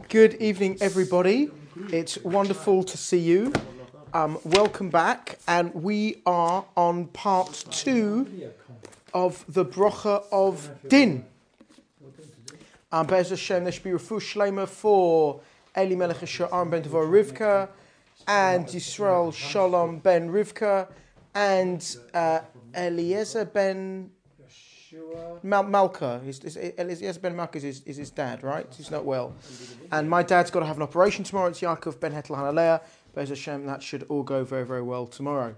Good evening, everybody. It's wonderful to see you. Welcome back. And we are on part 2 of the Brocha of Din. Be'ez Hashem, there should be refuah shleima for Eli Melech Aaron ben Devorah Rivka, and Yisrael Shalom ben Rivka, and Eliezer ben Malka. Eliezer ben Malka is his dad, right? He's not well. And my dad's got to have an operation tomorrow. It's Yaakov ben Hetel Hanalea. Be'ez Hashem, that should all go very, very well tomorrow.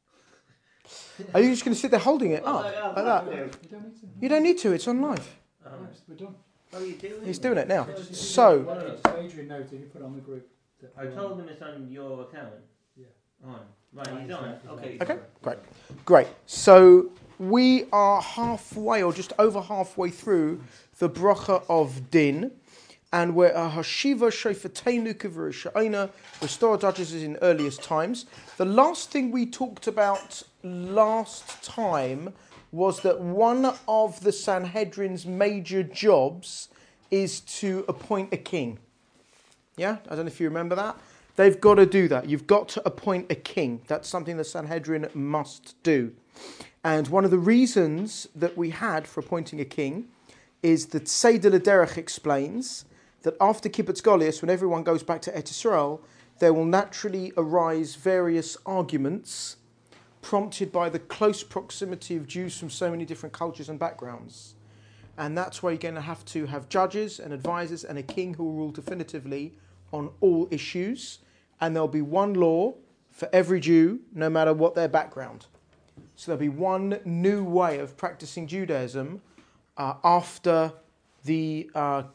Are you just going to sit there holding it up like that? You don't need to. It's on live. We're done. Oh, you do? He's doing it now. So, Adrian noted you put on the group. I told him it's on your account. Yeah. On. Right, he's on it. okay, great. So we are halfway, or just over halfway through the Bracha of Din, and we're a Hashiva Shofetenu Kivur restore judges in earliest times. The last thing we talked about last time was that one of the Sanhedrin's major jobs is to appoint a king. Yeah? I don't know if you remember that. They've got to do that. You've got to appoint a king. That's something the Sanhedrin must do. And one of the reasons that we had for appointing a king is that Seder L'Derech explains that after Kibbutz Goliath, when everyone goes back to Eretz Yisrael, there will naturally arise various arguments prompted by the close proximity of Jews from so many different cultures and backgrounds. And that's why you're going to have judges and advisors and a king who will rule definitively on all issues. And there'll be one law for every Jew, no matter what their background. So there'll be one new way of practicing Judaism after the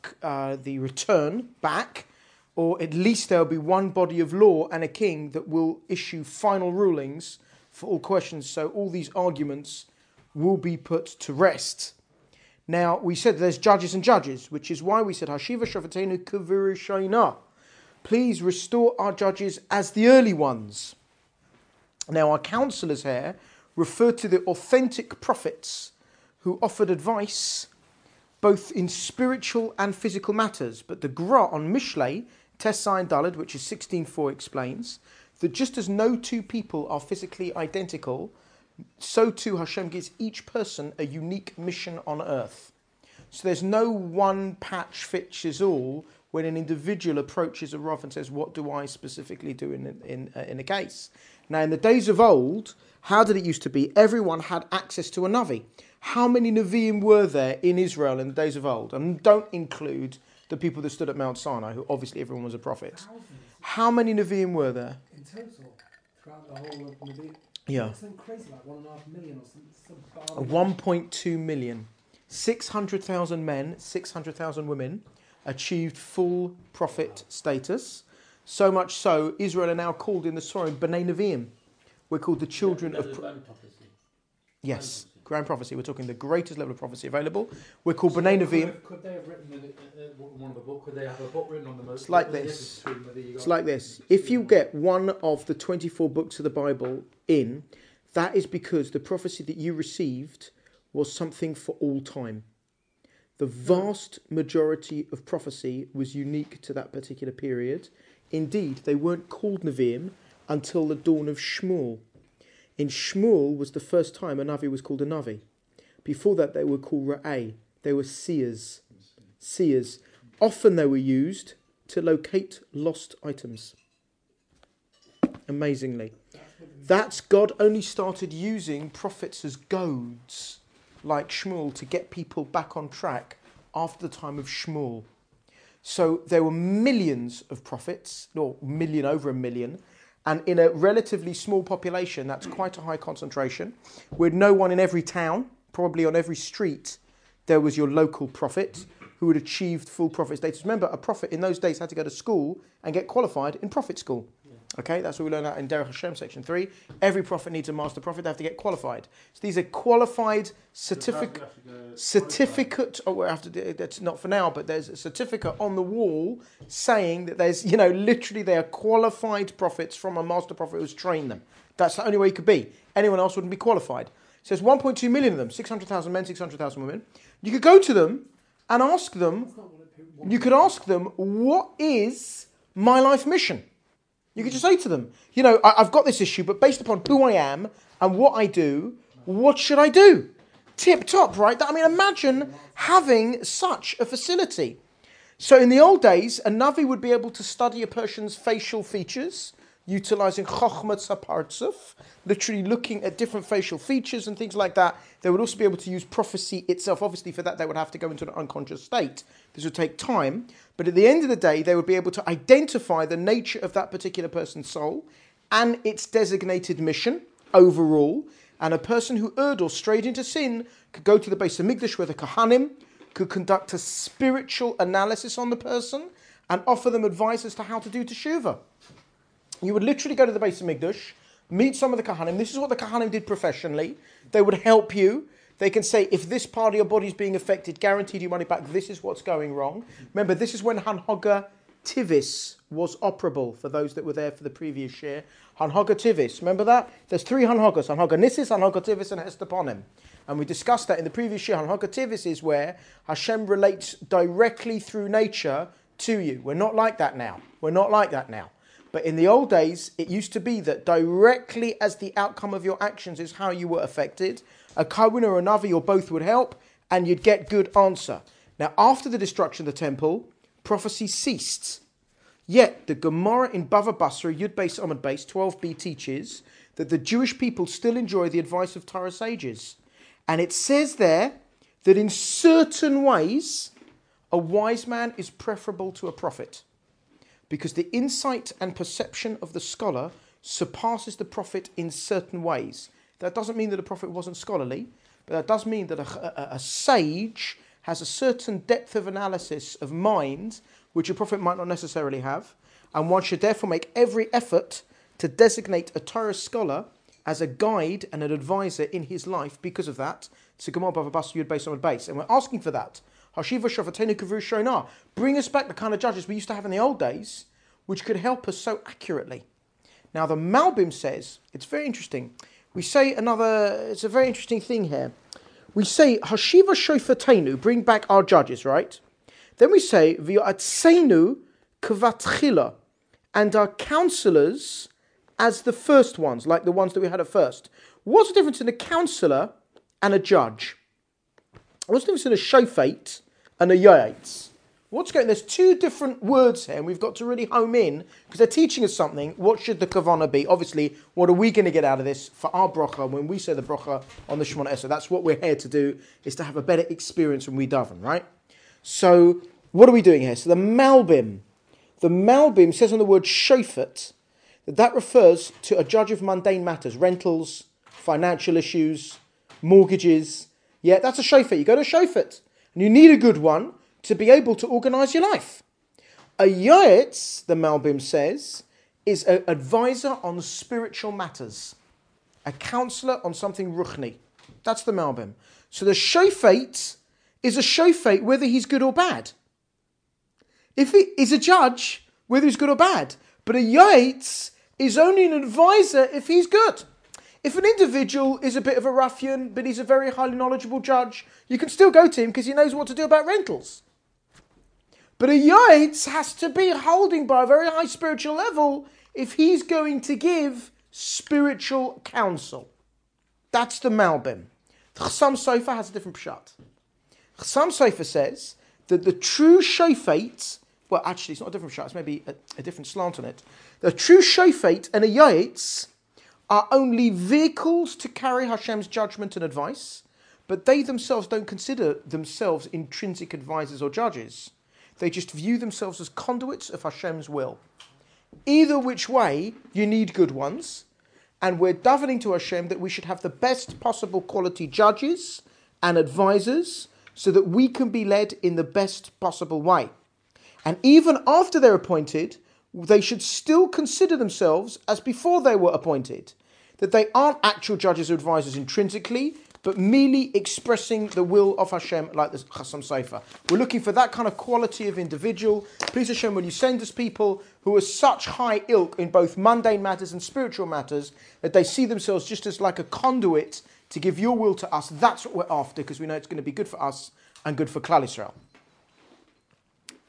return back, or at least there'll be one body of law and a king that will issue final rulings for all questions, so all these arguments will be put to rest. Now, we said there's judges and judges, which is why we said, Hashiva Shofetenu Kivur. Please restore our judges as the early ones. Now, our counselors here refer to the authentic prophets who offered advice both in spiritual and physical matters. But the Gra on Mishlei, Tesai Daled, which is 16:4, explains that just as no two people are physically identical, so too Hashem gives each person a unique mission on earth. So there's no one patch fits all when an individual approaches a Rav and says, what do I specifically do in a case? Now, in the days of old, how did it used to be? Everyone had access to a Navi. How many Nevi'im were there in Israel in the days of old? And don't include the people that stood at Mount Sinai, who obviously everyone was a prophet. Thousands. How many Nevi'im were there? In total, throughout the whole of Nabi. Yeah. Something crazy, like 1.5 million or something. 1.2 million. 600,000 men, 600,000 women achieved full prophet status. So much so, Israel are now called in the Torah B'nai Nevi'im. We're called the children of... Yes, grand prophecy. We're talking the greatest level of prophecy available. We're called B'nai Nevi'im. Could they have written one of the book? Could they have a book written on the most? It's like this. It's like this. If you get one of the 24 books of the Bible in, that is because the prophecy that you received was something for all time. The vast majority of prophecy was unique to that particular period. Indeed, they weren't called Nevi'im until the dawn of Shmuel. In Shmuel was the first time a Navi was called a Navi. Before that, they were called Ra'eh. They were seers. Seers. Often they were used to locate lost items. Amazingly. That's God only started using prophets as goads, like Shmuel, to get people back on track after the time of Shmuel. So there were millions of prophets, or over a million, and in a relatively small population, that's quite a high concentration, with no one in every town, probably on every street, there was your local prophet who had achieved full prophet status. Remember, a prophet in those days had to go to school and get qualified in prophet school. Okay, that's what we learn out in Derech Hashem, section 3. Every prophet needs a master prophet. They have to get qualified. So these are qualified certificate. Oh, we have to do, that's not for now, but there's a certificate on the wall saying that there's, literally they are qualified prophets from a master prophet who's trained them. That's the only way you could be. Anyone else wouldn't be qualified. So there's 1.2 million of them, 600,000 men, 600,000 women. You could go to them and ask them. That's not what You could ask them, what is my life mission? You could just say to them, I've got this issue, but based upon who I am and what I do, what should I do? Tip top, right? Imagine having such a facility. So in the old days, a Navi would be able to study a person's facial features, utilizing Chochmat Sapartzuf, literally looking at different facial features and things like that. They would also be able to use prophecy itself. Obviously, for that, they would have to go into an unconscious state. This would take time. But at the end of the day, they would be able to identify the nature of that particular person's soul and its designated mission overall. And a person who erred or strayed into sin could go to the Beis Hamikdash where the Kohanim could conduct a spiritual analysis on the person and offer them advice as to how to do teshuvah. You would literally go to the Beis Hamikdash, meet some of the Kohanim. This is what the Kohanim did professionally. They would help you. They can say, if this part of your body is being affected, guaranteed you money back, this is what's going wrong. Remember, this is when Hanhoga Tivis was operable, for those that were there for the previous year. Hanhoga Tivis, remember that? There's 3 Hanhogas, Hanhoga Nissis, Hanhoga Tivis, and Hesteponim. And we discussed that in the previous year. Hanhoga Tivis is where Hashem relates directly through nature to you. We're not like that now. But in the old days, it used to be that directly as the outcome of your actions is how you were affected. A Kohen or a Navi or both would help, and you'd get good answer. Now, after the destruction of the temple, prophecy ceased. Yet, the Gemara in Bava Basra, Yud Beis Amud Beis, 12b, teaches that the Jewish people still enjoy the advice of Torah sages. And it says there that in certain ways, a wise man is preferable to a prophet, because the insight and perception of the scholar surpasses the prophet in certain ways. That doesn't mean that a prophet wasn't scholarly, but that does mean that a sage has a certain depth of analysis of mind, which a prophet might not necessarily have, and one should therefore make every effort to designate a Torah scholar as a guide and an advisor in his life because of that. So Gemara Bava Basra Yud Beis Amud Beis, and we're asking for that. Hashiva Shavatenu Kavru Shonah. Bring us back the kind of judges we used to have in the old days, which could help us so accurately. Now the Malbim says, it's very interesting. We say it's a very interesting thing here. We say, Hashiva Shofatenu, bring back our judges, right? Then we say, V'yatzenu Kavatchila, and our counselors as the first ones, like the ones that we had at first. What's the difference in a counselor and a judge? What's the difference in a shofet and a yaitz? There's 2 different words here, and we've got to really home in, because they're teaching us something. What should the kavanah be? Obviously, what are we going to get out of this for our bracha when we say the bracha on the Shemona Esrei? That's what we're here to do, is to have a better experience when we daven, right? So, what are we doing here? So the Malbim says on the word shofet, that refers to a judge of mundane matters, rentals, financial issues, mortgages. Yeah, that's a shofet. You go to a shofet, and you need a good one to be able to organize your life. A yaitz, the Malbim says, is an advisor on spiritual matters, a counselor on something ruchni. That's the Malbim. So the shofet is a shofet whether he's good or bad. If he is a judge, whether he's good or bad. But a yaitz is only an advisor if he's good. If an individual is a bit of a ruffian, but he's a very highly knowledgeable judge, you can still go to him because he knows what to do about rentals. But a yaitz has to be holding by a very high spiritual level if he's going to give spiritual counsel. That's the Malbim. The Chassam Sofer has a different pshat. Chassam Sofer says that the true shofet, well, actually, it's not a different pshat, it's maybe a different slant on it. The true shofet and a yaitz are only vehicles to carry Hashem's judgment and advice, but they themselves don't consider themselves intrinsic advisors or judges. They just view themselves as conduits of Hashem's will. Either which way, you need good ones, and we're davening to Hashem that we should have the best possible quality judges and advisors so that we can be led in the best possible way. And even after they're appointed, they should still consider themselves as before they were appointed, that they aren't actual judges or advisors intrinsically, but merely expressing the will of Hashem like the Chassam Sofer. We're looking for that kind of quality of individual. Please Hashem, when you send us people who are such high ilk in both mundane matters and spiritual matters, that they see themselves just as like a conduit to give your will to us, that's what we're after, because we know it's going to be good for us and good for Klal Yisrael.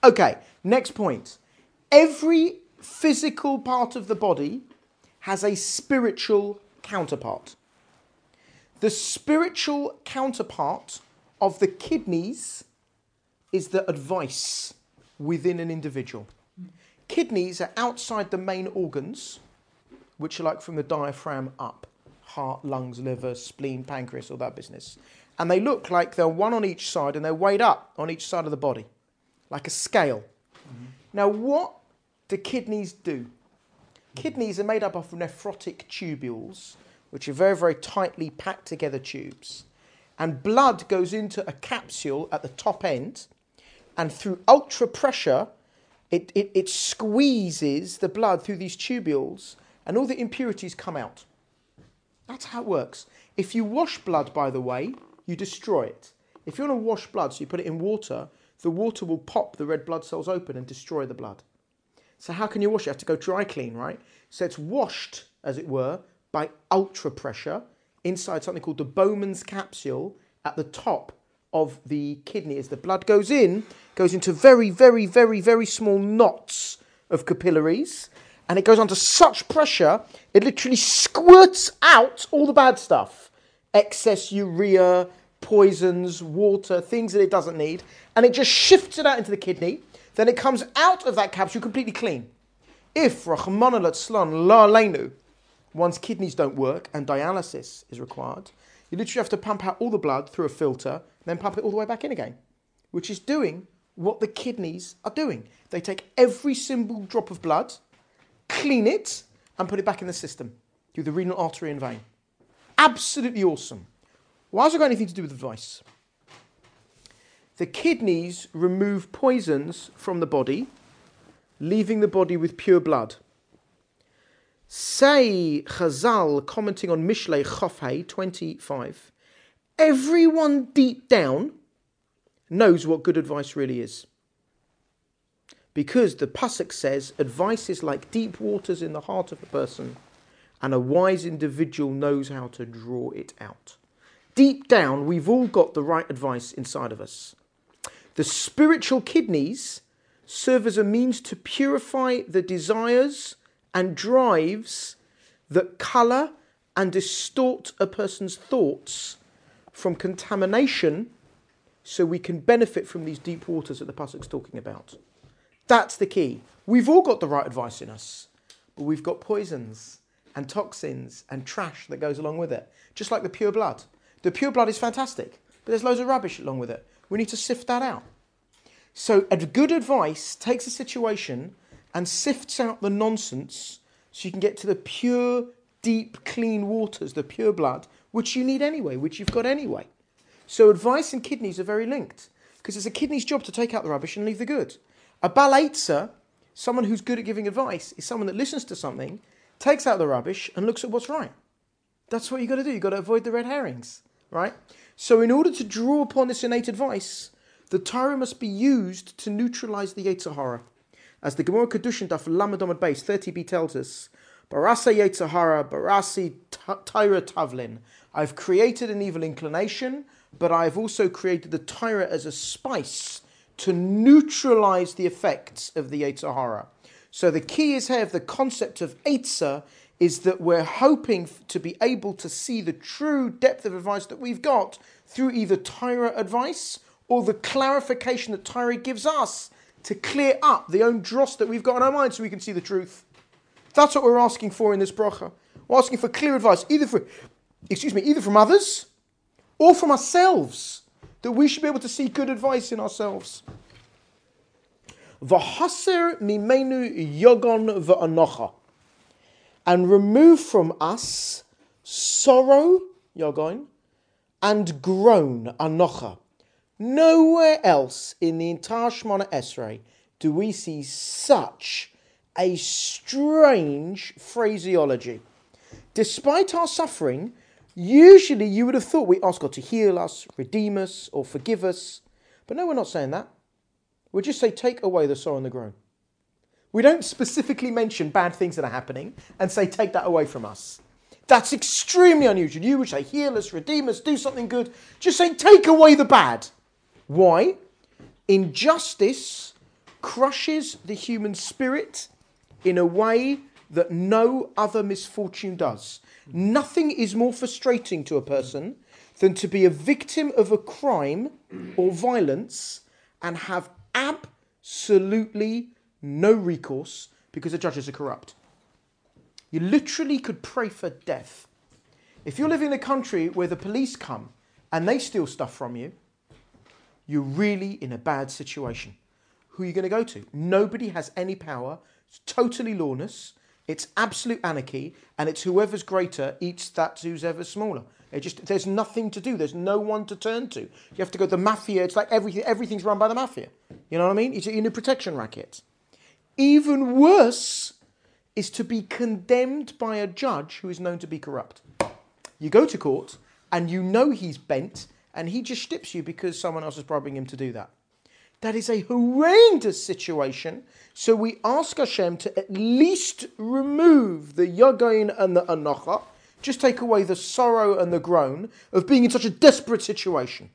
Okay, next point. Every physical part of the body has a spiritual counterpart. The spiritual counterpart of the kidneys is the advice within an individual. Kidneys are outside the main organs, which are like from the diaphragm up. Heart, lungs, liver, spleen, pancreas, all that business. And they look like they're one on each side and they're weighed up on each side of the body, like a scale. Mm-hmm. Now, what do kidneys do? Kidneys are made up of nephrotic tubules, which are very, very tightly packed together tubes. And blood goes into a capsule at the top end, and through ultra pressure, it squeezes the blood through these tubules, and all the impurities come out. That's how it works. If you wash blood, by the way, you destroy it. If you want to wash blood, so you put it in water, the water will pop the red blood cells open and destroy the blood. So how can you wash it? You have to go dry clean, right? So it's washed, as it were, by ultra pressure inside something called the Bowman's capsule at the top of the kidney. As the blood goes into very, very, very, very small knots of capillaries, and it goes under such pressure, it literally squirts out all the bad stuff. Excess urea, poisons, water, things that it doesn't need, and it just shifts it out into the kidney. Then it comes out of that capsule completely clean. If, Rachmana litzlan, la aleinu, one's kidneys don't work and dialysis is required, you literally have to pump out all the blood through a filter, then pump it all the way back in again, which is doing what the kidneys are doing. They take every single drop of blood, clean it, and put it back in the system through the renal artery and vein. Absolutely awesome. Why has it got anything to do with advice? The kidneys remove poisons from the body, leaving the body with pure blood. Say Chazal, commenting on Mishlei Chofhei 25, everyone deep down knows what good advice really is. Because the Pasuk says, advice is like deep waters in the heart of a person, and a wise individual knows how to draw it out. Deep down, we've all got the right advice inside of us. The spiritual kidneys serve as a means to purify the desires and drives that colour and distort a person's thoughts from contamination, so we can benefit from these deep waters that the Pasuk's talking about. That's the key. We've all got the right advice in us, but we've got poisons and toxins and trash that goes along with it, just like the pure blood. The pure blood is fantastic, but there's loads of rubbish along with it. We need to sift that out. So a good advice takes a situation and sifts out the nonsense so you can get to the pure, deep, clean waters, the pure blood, which you need anyway, which you've got anyway. So advice and kidneys are very linked, because it's a kidney's job to take out the rubbish and leave the good. A Bal Eitzah, someone who's good at giving advice, is someone that listens to something, takes out the rubbish and looks at what's right. That's what you've got to do. You've got to avoid the red herrings, right? So in order to draw upon this innate advice, the Torah must be used to neutralize the Yetzer Hara. As the Gemara Kedushin Daf Lamed Amud Beis 30b tells us, Barasa Yetzer Hara, Barasi Torah Tavlin. I've created an evil inclination, but I've also created the Torah as a spice to neutralize the effects of the Yetzer Hara. So the key is here of the concept of Eitzah is that we're hoping to be able to see the true depth of advice that we've got through either Torah advice or the clarification that Torah gives us to clear up the own dross that we've got in our mind so we can see the truth. That's what we're asking for in this bracha. We're asking for clear advice, either from others or from ourselves, that we should be able to see good advice in ourselves. V'haser mimenu yogon v'anocha, and remove from us sorrow, yogon, and groan, anocha. Nowhere else in the entire Shemona Esrei do we see such a strange phraseology. Despite our suffering, usually you would have thought we ask God to heal us, redeem us, or forgive us. But no, we're not saying that. We just say, take away the sorrow and the groan. We don't specifically mention bad things that are happening and say, take that away from us. That's extremely unusual. You would say, heal us, redeem us, do something good. Just say, take away the bad. Why? In justice, crushes the human spirit in a way that no other misfortune does. Nothing is more frustrating to a person than to be a victim of a crime or violence and have absolutely no recourse because the judges are corrupt. You literally could pray for death. If you're living in a country where the police come and they steal stuff from you, you're really in a bad situation. Who are you going to go to? Nobody has any power. It's totally lawless. It's absolute anarchy. And it's whoever's greater eats that who's ever smaller. There's nothing to do. There's no one to turn to. You have to go to the mafia. It's like everything's run by the mafia. You know what I mean? It's in a protection racket. Even worse is to be condemned by a judge who is known to be corrupt. You go to court and you know he's bent and he just stips you because someone else is bribing him to do that. That is a horrendous situation. So we ask Hashem to at least remove the Yagain and the Anocha, just take away the sorrow and the groan of being in such a desperate situation.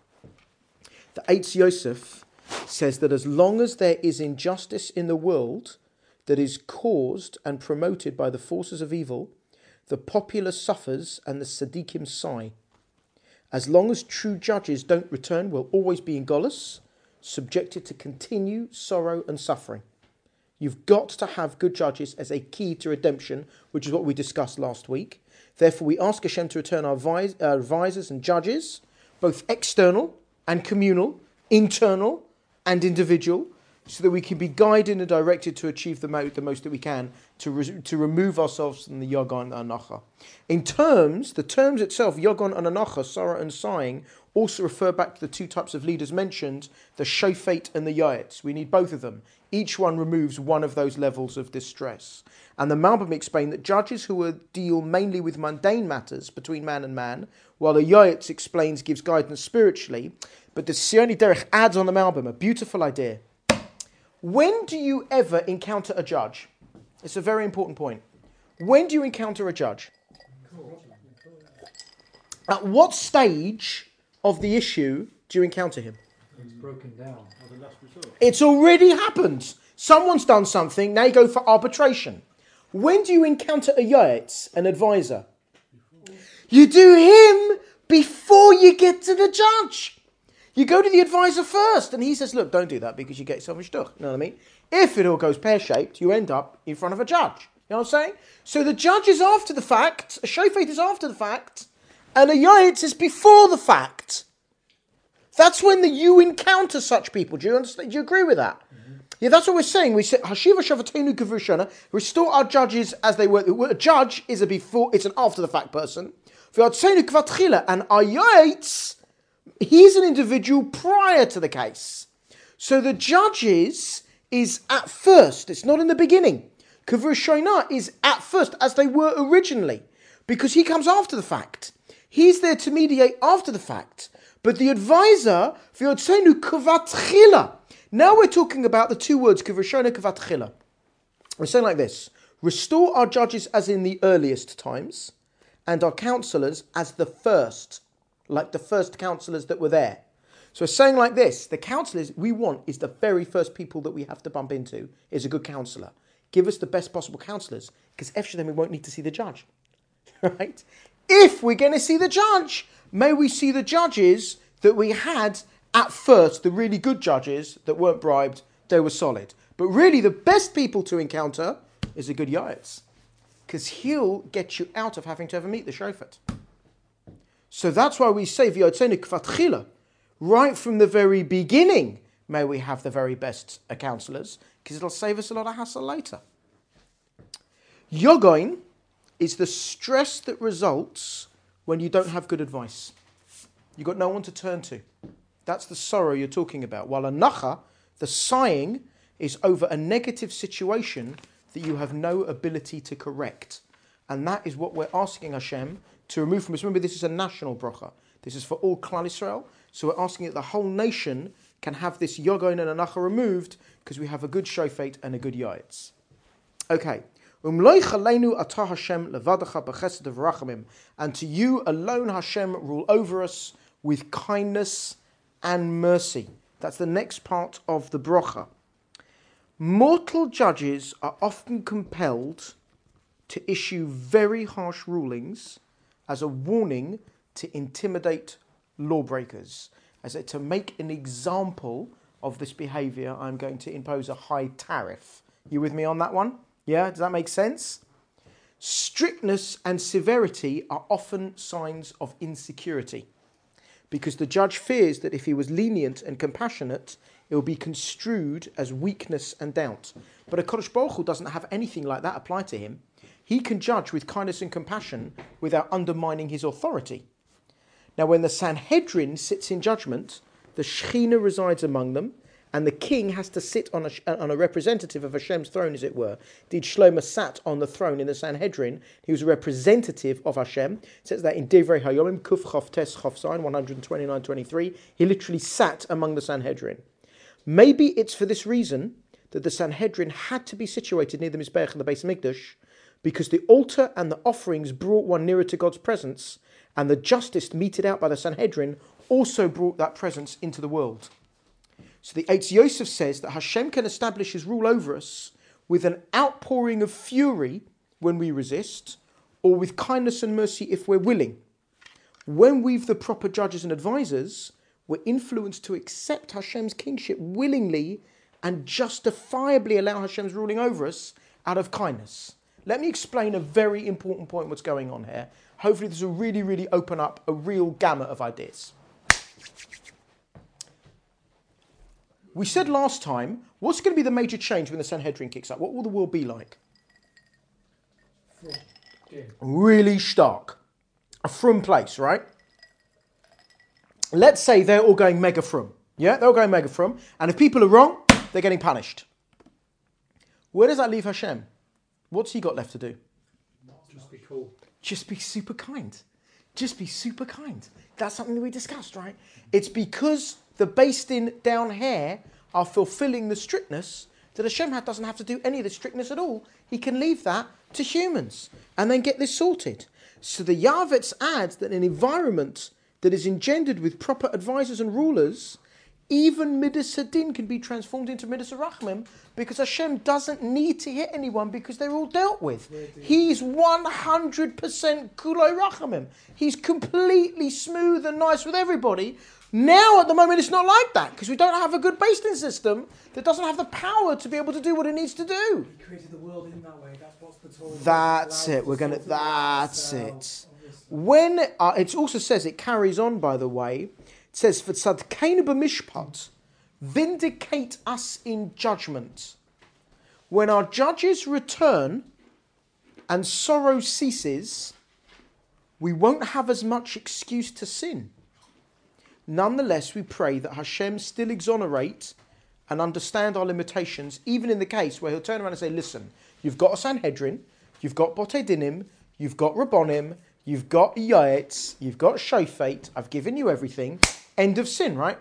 The Eitz Yosef says that as long as there is injustice in the world that is caused and promoted by the forces of evil, the populace suffers and the tzaddikim sigh. As long as true judges don't return, we'll always be in Golus, subjected to continued sorrow and suffering. You've got to have good judges as a key to redemption, which is what we discussed last week. Therefore, we ask Hashem to return our advisors and judges, both external and communal, internal and individual, so that we can be guided and directed to achieve the most that we can to remove ourselves from the Yagon and Anacha. The terms itself, Yagon and Anacha, sorrow and sighing, also refer back to the two types of leaders mentioned, the Shofet and the Yaetz. We need both of them. Each one removes one of those levels of distress. And the Malbim explained that judges who deal mainly with mundane matters between man and man, while the Yaetz gives guidance spiritually, but the Sioni Derech adds on the Malbim a beautiful idea. When do you ever encounter a judge? It's a very important point. When do you encounter a judge? At what stage of the issue do you encounter him? It's broken down. It's already happened. Someone's done something, now you go for arbitration. When do you encounter a yaetz, an advisor? You do him before you get to the judge. You go to the advisor first, and he says, look, don't do that because you get yourself a shtuch. You know what I mean? If it all goes pear-shaped, you end up in front of a judge. You know what I'm saying? So the judge is after the fact, a shofet is after the fact, and a yaetz is before the fact. That's when you encounter such people. Do you understand? Do you agree with that? Mm-hmm. Yeah, that's what we're saying. We say, Hashiva Shavatenu Kavushana, restore our judges as they were. A judge is it's an after-the-fact person. And our yaetz, he's an individual prior to the case. So the judges is at first. It's not in the beginning. Kavur Shoina is at first, as they were originally, because he comes after the fact. He's there to mediate after the fact. But the advisor, V'yotzenu Kavatchila. Now we're talking about the two words, Kavur Shoina Kavatchila. We're saying like this. Restore our judges as in the earliest times, and our counselors as the first, like the first counselors that were there. So we're saying like this, the counselors we want is the very first people that we have to bump into is a good counselor. Give us the best possible counselors, because after then we won't need to see the judge. Right? If we're going to see the judge, may we see the judges that we had at first, the really good judges that weren't bribed, they were solid. But really the best people to encounter is a good yaetz, because he'll get you out of having to ever meet the shofet. So that's why we say, V'yotzenu kvatchila, right from the very beginning, may we have the very best counselors, because it'll save us a lot of hassle later. Yogoin is the stress that results when you don't have good advice. You've got no one to turn to. That's the sorrow you're talking about. While anacha, the sighing, is over a negative situation that you have no ability to correct. And that is what we're asking Hashem to remove from us. Remember, this is a national bracha. This is for all Klal Yisrael. So we're asking that the whole nation can have this yogoin and anacha removed because we have a good shofet and a good yaetz. Okay. And to you alone, Hashem, rule over us with kindness and mercy. That's the next part of the bracha. Mortal judges are often compelled to issue very harsh rulings as a warning to intimidate lawbreakers. As to make an example of this behavior, I'm going to impose a high tariff. You with me on that one? Yeah, does that make sense? Strictness and severity are often signs of insecurity, because the judge fears that if he was lenient and compassionate, it will be construed as weakness and doubt. But HaKadosh Baruch Hu doesn't have anything like that apply to him. He can judge with kindness and compassion without undermining his authority. Now, when the Sanhedrin sits in judgment, the Shekhinah resides among them, and the king has to sit on a representative of Hashem's throne, as it were. Did Shlomo sat on the throne in the Sanhedrin? He was a representative of Hashem. It says that in Divrei Hayomim, Kuf Chof Tes Chof Zayin, 129-23. He literally sat among the Sanhedrin. Maybe it's for this reason that the Sanhedrin had to be situated near the Mizbeach and the Beis Mikdash, because the altar and the offerings brought one nearer to God's presence, and the justice meted out by the Sanhedrin also brought that presence into the world. So the Eitz Yosef says that Hashem can establish his rule over us with an outpouring of fury when we resist, or with kindness and mercy if we're willing. When we've the proper judges and advisors, we're influenced to accept Hashem's kingship willingly and justifiably allow Hashem's ruling over us out of kindness. Let me explain a very important point what's going on here. Hopefully this will really, really open up a real gamut of ideas. We said last time, what's going to be the major change when the Sanhedrin kicks up? What will the world be like? Really stark. A frum place, right? Let's say they're all going mega frum. Yeah, they're all going mega frum. And if people are wrong, they're getting punished. Where does that leave Hashem? What's he got left to do? Just be cool. Just be super kind. Just be super kind. That's something that we discussed, right? It's because the based in down here are fulfilling the strictness that Hashem doesn't have to do any of the strictness at all. He can leave that to humans and then get this sorted. So the Yavetz adds that an environment that is engendered with proper advisors and rulers, even Midas Hadin can be transformed into Midas Rachmim, because Hashem doesn't need to hit anyone because they're all dealt with. He's 100% Kuloi Rachamim. He's completely smooth and nice with everybody. Now, at the moment, it's not like that, because we don't have a good basting system that doesn't have the power to be able to do what it needs to do. He created the world in that way. That's what's the Torah. That's it. That's it. When it also says, it carries on, by the way, it says, "V'tzadkeinu b'mishpat," vindicate us in judgment. When our judges return and sorrow ceases, we won't have as much excuse to sin. Nonetheless, we pray that Hashem still exonerate and understand our limitations, even in the case where he'll turn around and say, listen, you've got a Sanhedrin, you've got Botei Dinim, you've got Rabbonim, you've got Yaetz, you've got Shofet, I've given you everything. End of sin, right?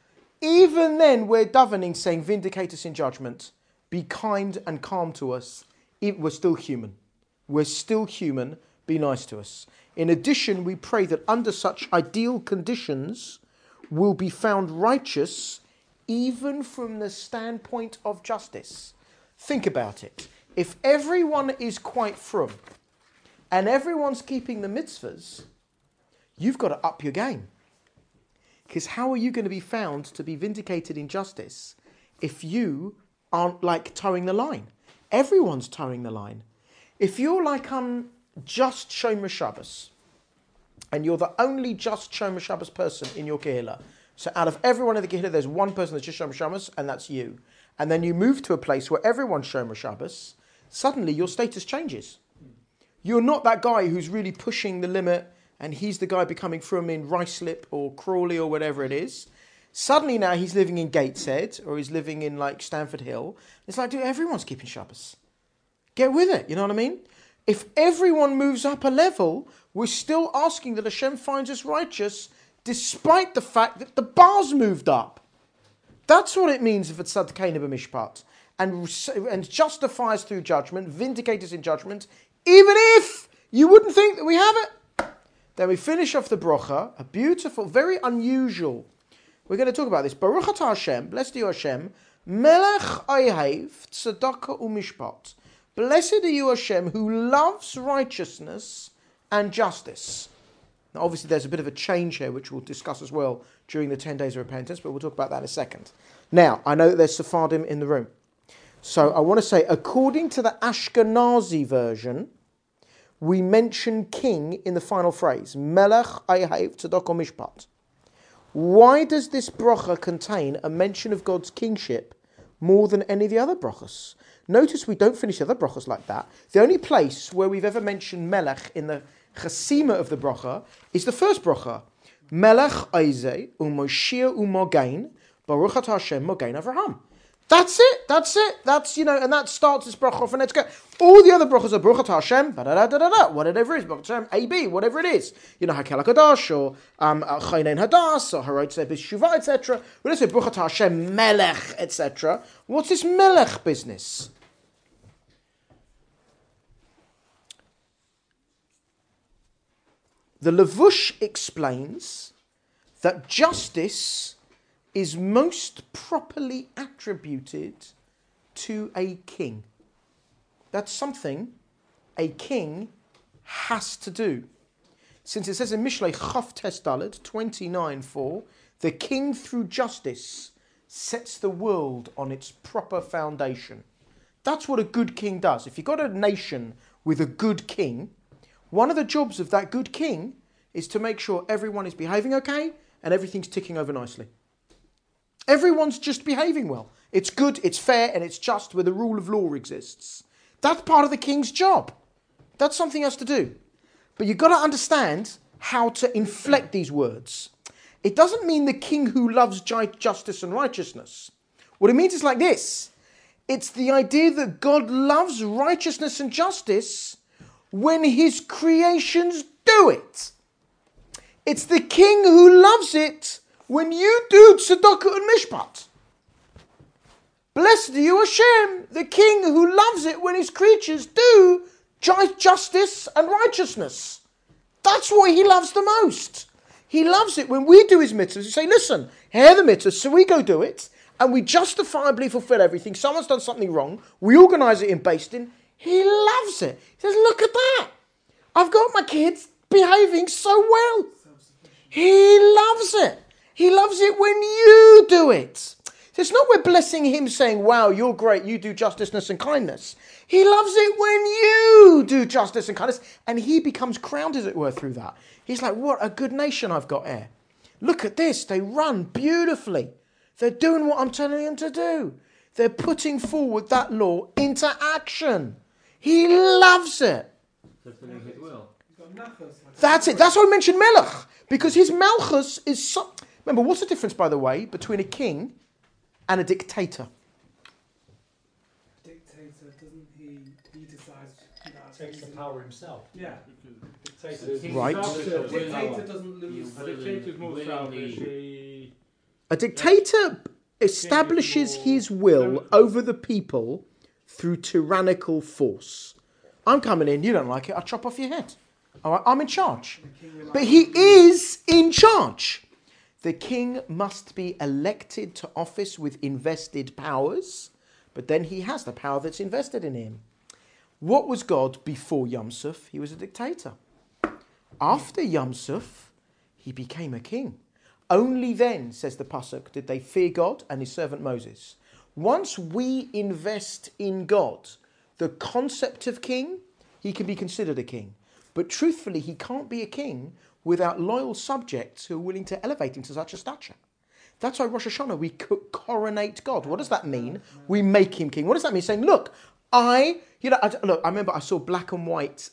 Even then, we're davening saying, vindicate us in judgment, be kind and calm to us. We're still human. We're still human, be nice to us. In addition, we pray that under such ideal conditions, will be found righteous even from the standpoint of justice. Think about it. If everyone is quite frum and everyone's keeping the mitzvahs, you've got to up your game. Because how are you going to be found to be vindicated in justice if you aren't like towing the line? Everyone's towing the line. If you're like just Shomer Shabbos, and you're the only just Shomer Shabbos person in your Kehillah, so out of everyone in the Kehillah, there's one person that's just Shomer Shabbos, and that's you. And then you move to a place where everyone's Shomer Shabbos, suddenly your status changes. You're not that guy who's really pushing the limit, and he's the guy becoming from in Ruislip or Crawley or whatever it is. Suddenly now he's living in Gateshead, or he's living in like Stamford Hill. It's like, dude, everyone's keeping Shabbos. Get with it, you know what I mean? If everyone moves up a level, we're still asking that Hashem finds us righteous, despite the fact that the bar's moved up. That's what it means if it's tzadkeinu b'mishpat. And justify us through judgment, vindicate us in judgment, even if you wouldn't think that we have it. Then we finish off the brocha, a beautiful, very unusual. We're going to talk about this. Baruch atah Hashem, blessed are you Hashem, Melech Ohev Tzedakah Umishpat. Blessed are you, Hashem, who loves righteousness and justice. Now, obviously, there's a bit of a change here, which we'll discuss as well during the 10 days of repentance, but we'll talk about that in a second. Now, I know that there's Sephardim in the room. So I want to say, according to the Ashkenazi version, we mention king in the final phrase, Melech Ohev Tzedakah Umishpat. Why does this bracha contain a mention of God's kingship more than any of the other brachas? Notice we don't finish the other brachas like that. The only place where we've ever mentioned Melech in the chasima of the bracha is the first bracha. Melech Eizeh u'Moshia u'Mogain Baruch Atah Hashem Mogain Avraham. That's it. And that starts this bracha off, and let's go. All the other brachas are Baruch Atah Hashem, whatever it is, Baruch Atah Hashem, AB, whatever it is. Hakel HaKadosh, or Chaynein Hadas, or Harotzeh B'Shuvah, etc. We don't say Baruch Atah Hashem Melech, etc. What's this Melech business? The Levush explains that justice is most properly attributed to a king. That's something a king has to do. Since it says in Mishlei Chaf Tes Daled 29:4, the king through justice sets the world on its proper foundation. That's what a good king does. If you've got a nation with a good king, one of the jobs of that good king is to make sure everyone is behaving okay and everything's ticking over nicely. Everyone's just behaving well. It's good, it's fair, and it's just where the rule of law exists. That's part of the king's job. That's something else to do. But you've got to understand how to inflect these words. It doesn't mean the king who loves justice and righteousness. What it means is like this. It's the idea that God loves righteousness and justice when his creations do it. It's the king who loves it when you do tzedakah and mishpat. Blessed are you, Hashem, the king who loves it when his creatures do justice and righteousness. That's what he loves the most. He loves it when we do his mitzvahs. We say, listen, here are the mitzvahs, so we go do it, and we justifiably fulfill everything. Someone's done something wrong. We organise it in Beis Din. He loves it. He says, look at that. I've got my kids behaving so well. He loves it. He loves it when you do it. So it's not we're blessing him saying, wow, you're great, you do justice and kindness. He loves it when you do justice and kindness, and he becomes crowned, as it were, through that. He's like, what a good nation I've got here. Look at this, they run beautifully. They're doing what I'm telling them to do. They're putting forward that law into action. He loves it. That's it. That's why I mentioned Melech, because his Malchus is so... Remember, what's the difference, by the way, between a king and a dictator? Dictator, doesn't he decides that Takes the power himself. Yeah. Right. Dictator doesn't lose. A dictator's more selfish. A dictator establishes his will over the people through tyrannical force. I'm coming in, you don't like it, I'll chop off your head. All right, I'm in charge. But he is in charge. The king must be elected to office with invested powers, but then he has the power that's invested in him. What was God before Yom Suf? He was a dictator. After Yom Suf, he became a king. Only then, says the Pasuk, did they fear God and his servant Moses. Once we invest in God, the concept of king, he can be considered a king. But truthfully, he can't be a king without loyal subjects who are willing to elevate him to such a stature. That's why Rosh Hashanah, we coronate God. What does that mean? We make him king. What does that mean? Saying, look, I remember I saw black and white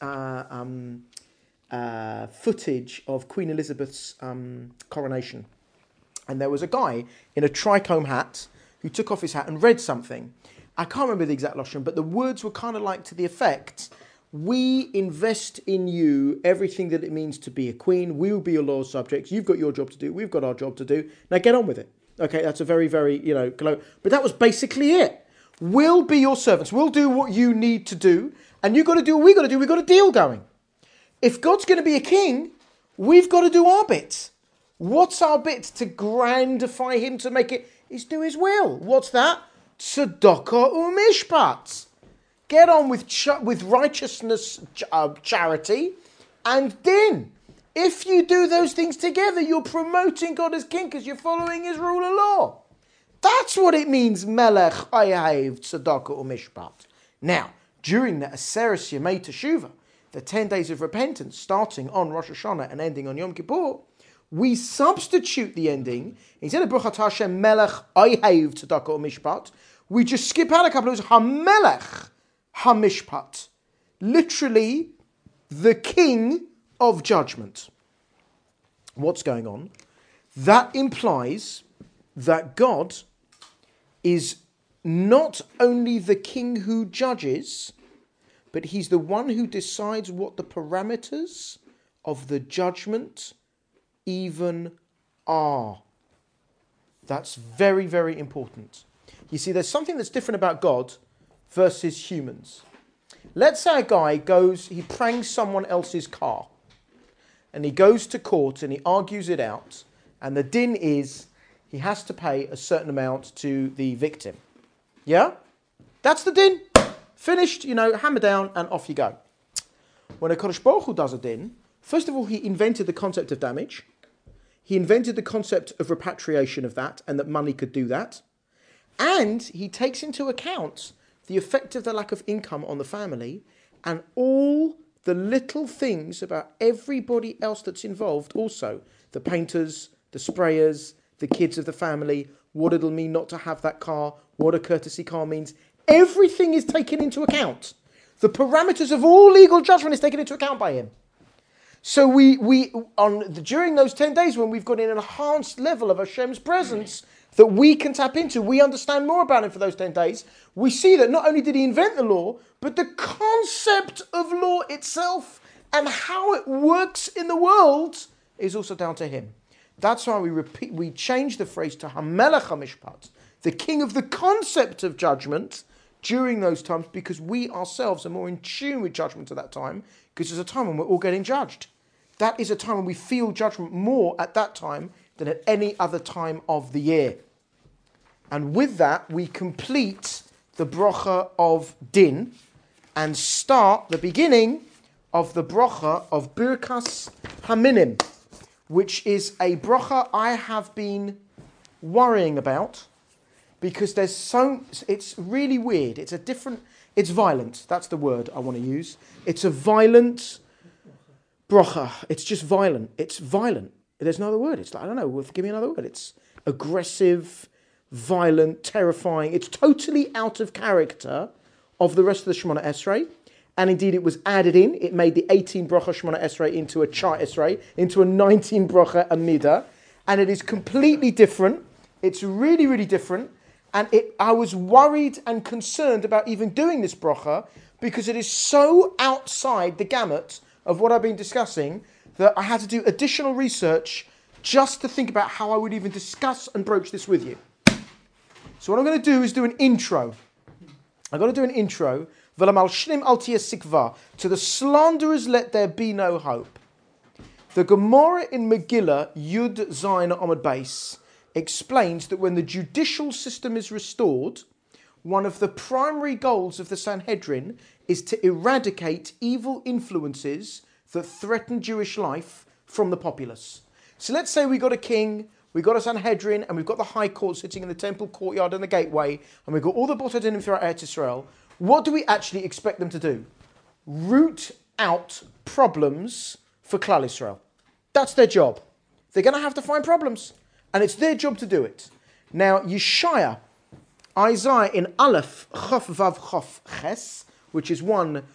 footage of Queen Elizabeth's coronation. And there was a guy in a trichome hat who took off his hat and read something. I can't remember the exact lashon, but the words were kind of like to the effect, we invest in you everything that it means to be a queen. We will be your loyal subjects. You've got your job to do. We've got our job to do. Now get on with it. Okay, that's a very, very, but that was basically it. We'll be your servants. We'll do what you need to do. And you've got to do what we've got to do. We've got a deal going. If God's going to be a king, we've got to do our bit. What's our bit to grandify him, to make it? Is do his will. What's that? tzedakah umishpat. Get on with righteousness, charity, and din. If you do those things together, you're promoting God as king because you're following his rule of law. That's what it means, melech hayav tzedakah umishpat. Now, during the Aseres Yemei Teshuvah, the 10 days of repentance, starting on Rosh Hashanah and ending on Yom Kippur, we substitute the ending. Instead of Baruch Atah Hashem melech hayav tzedakah umishpat, we just skip out a couple of words, hamelech hamishpat. Literally, the king of judgment. What's going on? That implies that God is not only the king who judges, but he's the one who decides what the parameters of the judgment even are. That's very, very important. You see, there's something that's different about God versus humans. Let's say a guy he pranks someone else's car, and he goes to court and he argues it out, and the din is he has to pay a certain amount to the victim. Yeah? That's the din. Finished, hammer down and off you go. When a Kodesh Baruch Hu does a din, first of all, he invented the concept of damage. He invented the concept of repatriation of that, and that money could do that. And he takes into account the effect of the lack of income on the family and all the little things about everybody else that's involved also. The painters, the sprayers, the kids of the family, what it'll mean not to have that car, what a courtesy car means. Everything is taken into account. The parameters of all legal judgment is taken into account by him. So during those 10 days when we've got an enhanced level of Hashem's presence that we can tap into, we understand more about him for those 10 days, we see that not only did he invent the law, but the concept of law itself and how it works in the world is also down to him. That's why we change the phrase to Hamelech HaMishpat, the king of the concept of judgment, during those times, because we ourselves are more in tune with judgment at that time, because it's a time when we're all getting judged. That is a time when we feel judgment more at that time than at any other time of the year. And with that, we complete the bracha of din and start the beginning of the bracha of Birkas Haminim, which is a bracha I have been worrying about, because it's really weird. It's violent. That's the word I want to use. It's a violent bracha. It's just violent. It's violent. There's no other word. It's like, I don't know, give me another word. It's aggressive, violent, terrifying. It's totally out of character of the rest of the Shemona Esrei. And indeed, it was added in. It made the 18 bracha Shemona Esrei into a Chai Esrei, into a 19 bracha Amida. And it is completely different. It's really, really different. And I was worried and concerned about even doing this bracha because it is so outside the gamut of what I've been discussing that I had to do additional research just to think about how I would even discuss and broach this with you. So what I'm going to do is do an intro. I've got to do an intro. V'lamalshnim al tiyeh sikva. To the slanderers let there be no hope. The Gemara in Megillah, Yud Zayin Amud Beis, explains that when the judicial system is restored, one of the primary goals of the Sanhedrin is to eradicate evil influences that threaten Jewish life from the populace. So let's say we got a king, we got a Sanhedrin, and we've got the high court sitting in the temple courtyard and the gateway, and we've got all the Botei Dinim throughout Eretz Yisrael. What do we actually expect them to do? Root out problems for Klal Yisrael. That's their job. They're going to have to find problems. And it's their job to do it. Now, Yeshaya, Isaiah in Aleph, Chof Vav Chof Ches, which is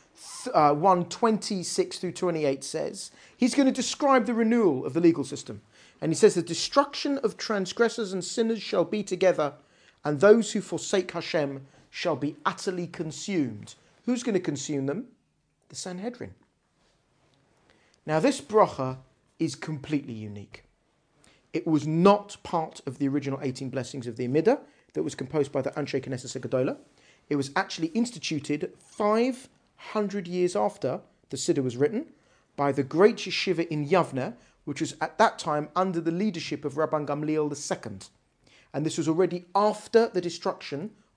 126 through 28 says, he's going to describe the renewal of the legal system. And he says, the destruction of transgressors and sinners shall be together, and those who forsake Hashem shall be utterly consumed. Who's going to consume them? The Sanhedrin. Now, this bracha is completely unique. It was not part of the original 18 blessings of the Amidah that was composed by the Anshe Knesset Gedolah. It was actually instituted 500 years after the Siddur was written by the great yeshiva in Yavne, which was at that time under the leadership of Rabban Gamliel II. And this was already after the destruction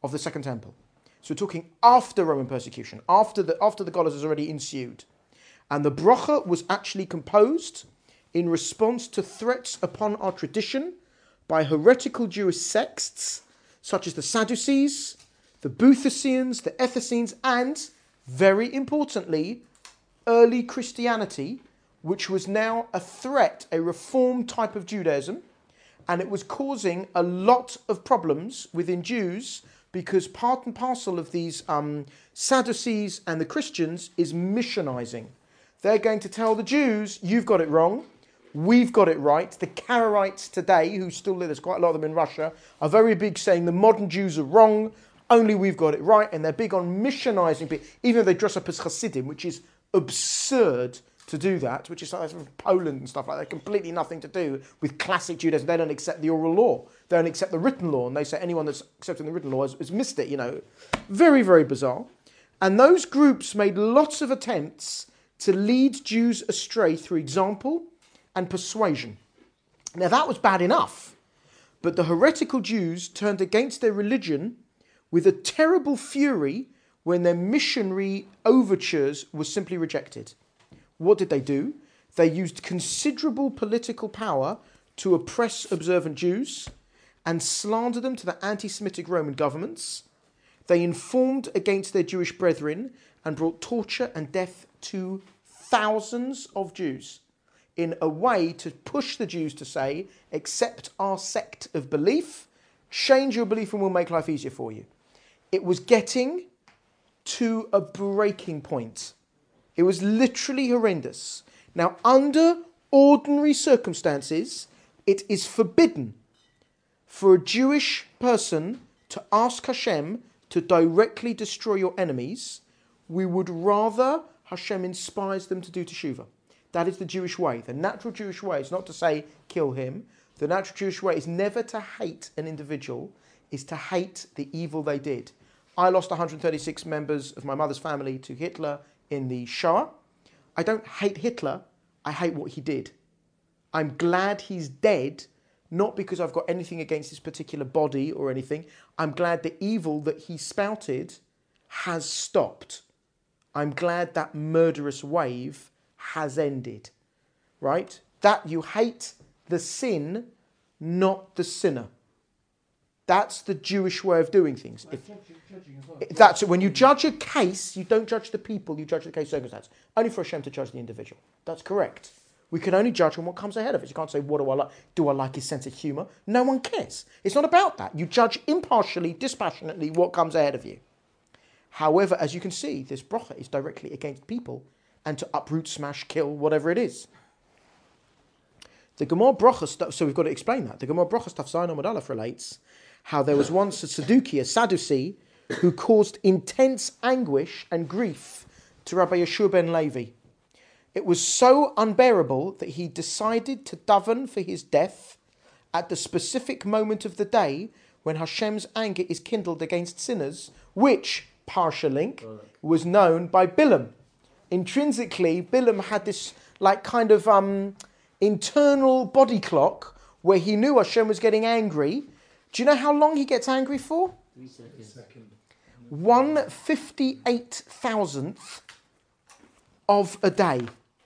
of the Second Temple. So we're talking after Roman persecution, after the Golas has already ensued. And the bracha was actually composed in response to threats upon our tradition by heretical Jewish sects such as the Sadducees, the Buthasians, the Essenes, and, very importantly, early Christianity, which was now a threat, a reformed type of Judaism, and it was causing a lot of problems within Jews because part and parcel of these Sadducees and the Christians is missionizing. They're going to tell the Jews, you've got it wrong, we've got it right. The Karaites today, who still live, there's quite a lot of them in Russia, are very big saying the modern Jews are wrong, only we've got it right, and they're big on missionizing people, even though they dress up as Hasidim, which is absurd to do that, which is like from Poland and stuff like that, completely nothing to do with classic Judaism. They don't accept the oral law. They don't accept the written law, and they say anyone that's accepting the written law has missed it, Very, very bizarre. And those groups made lots of attempts to lead Jews astray through example and persuasion. Now that was bad enough, but the heretical Jews turned against their religion with a terrible fury when their missionary overtures were simply rejected. What did they do? They used considerable political power to oppress observant Jews and slander them to the anti-Semitic Roman governments. They informed against their Jewish brethren and brought torture and death to thousands of Jews in a way to push the Jews to say, accept our sect of belief, change your belief and we'll make life easier for you. It was getting to a breaking point. It was literally horrendous. Now, under ordinary circumstances, it is forbidden for a Jewish person to ask Hashem to directly destroy your enemies. We would rather Hashem inspires them to do teshuvah. That is the Jewish way. The natural Jewish way is not to say, kill him. The natural Jewish way is never to hate an individual, is to hate the evil they did. I lost 136 members of my mother's family to Hitler in the Shoah. I don't hate Hitler, I hate what he did. I'm glad he's dead, not because I've got anything against his particular body or anything. I'm glad the evil that he spouted has stopped. I'm glad that murderous wave has ended, right? That you hate the sin, not the sinner. That's the Jewish way of doing things. That's it. When you judge a case, you don't judge the people, you judge the case circumstance. Only for Hashem to judge the individual. That's correct. We can only judge on what comes ahead of it. You can't say, what do I like? Do I like his sense of humour? No one cares. It's not about that. You judge impartially, dispassionately what comes ahead of you. However, as you can see, this bracha is directly against people and to uproot, smash, kill, whatever it is. The Gemara bracha stuff, so we've got to explain that. The Gemara bracha stuff, Zayin Amud Aleph, relates how there was once a Sadducee, who caused intense anguish and grief to Rabbi Yeshua ben Levi. It was so unbearable that he decided to daven for his death at the specific moment of the day when Hashem's anger is kindled against sinners, which, Parsha link, was known by Bilam. Intrinsically, Bilam had this internal body clock where he knew Hashem was getting angry. Do you know how long he gets angry for? 3 seconds. 1/58,000th of a day.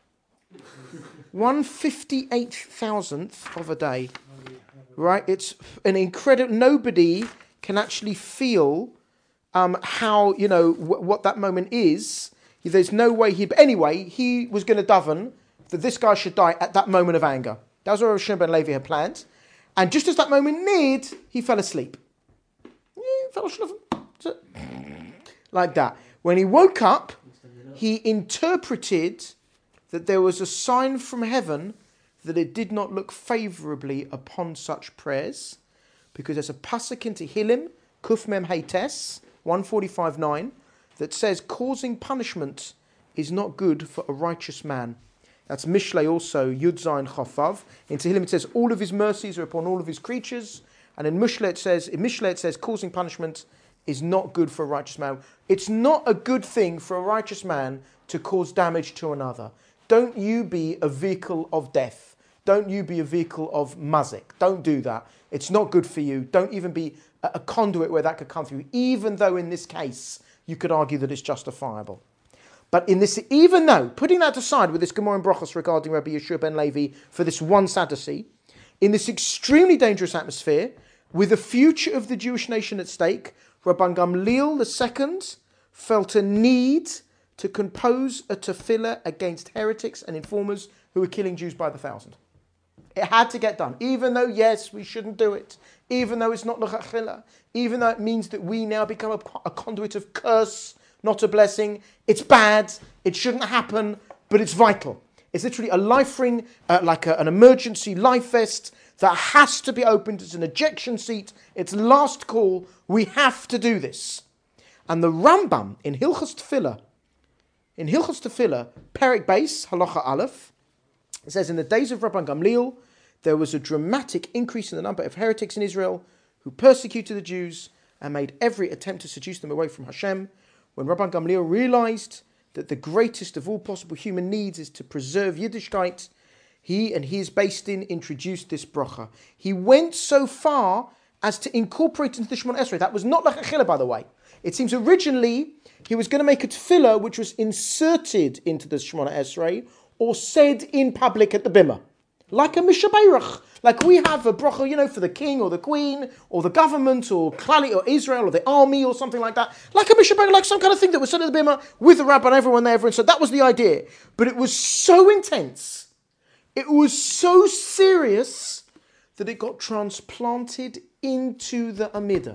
1/58,000th of a day. Right? It's an incredible... Nobody can actually feel how, what that moment is. There's no way he... But anyway, he was going to daven that this guy should die at that moment of anger. That was what Rosh ben Levi had planned. And just as that moment neared, he fell asleep. He fell asleep. Like that. When he woke up, he interpreted that there was a sign from heaven that it did not look favourably upon such prayers, because there's a pasuk in Tehillim, Kuf Mem Heites, 145:9, that says causing punishment is not good for a righteous man. That's Mishlei also, Yud Zayin Chofav. In Tehillim it says all of his mercies are upon all of his creatures, and in Mishlei it says causing punishment is not good for a righteous man. It's not a good thing for a righteous man to cause damage to another. Don't you be a vehicle of death. Don't you be a vehicle of mazik. Don't do that. It's not good for you. Don't even be a conduit where that could come through, even though in this case you could argue that it's justifiable. But in this, even though, putting that aside with this Gemara in Brachos regarding Rabbi Yeshua ben Levi for this one Sadducee, in this extremely dangerous atmosphere, with the future of the Jewish nation at stake, Rabban Gamliel II felt a need to compose a tefillah against heretics and informers who were killing Jews by the thousand. It had to get done, even though, yes, we shouldn't do it, even though it's not l'chachila, even though it means that we now become a conduit of curse, not a blessing. It's bad, it shouldn't happen, but it's vital. It's literally a life ring, an emergency life vest that has to be opened. It's an ejection seat. It's last call. We have to do this. And the Rambam in Hilchos Tefillah, Perek Beis, Halacha Aleph, it says, in the days of Rabban Gamliel, there was a dramatic increase in the number of heretics in Israel who persecuted the Jews and made every attempt to seduce them away from Hashem. When Rabban Gamliel realized that the greatest of all possible human needs is to preserve Yiddishkeit, he and his Beis Din introduced this bracha. He went so far as to incorporate into the Shemona Esrei. That was not l'chachila, by the way. It seems originally he was going to make a tefillah which was inserted into the Shemona Esrei or said in public at the bimah. Like a Mishabeirach. Like we have a bracha, for the king or the queen or the government or Klali or Israel or the army or something like that. Like a Mishabeirach, like some kind of thing that was said at the bimah with the rabbi and everyone there. And so that was the idea. But it was so intense. It was so serious that it got transplanted into the Amidah.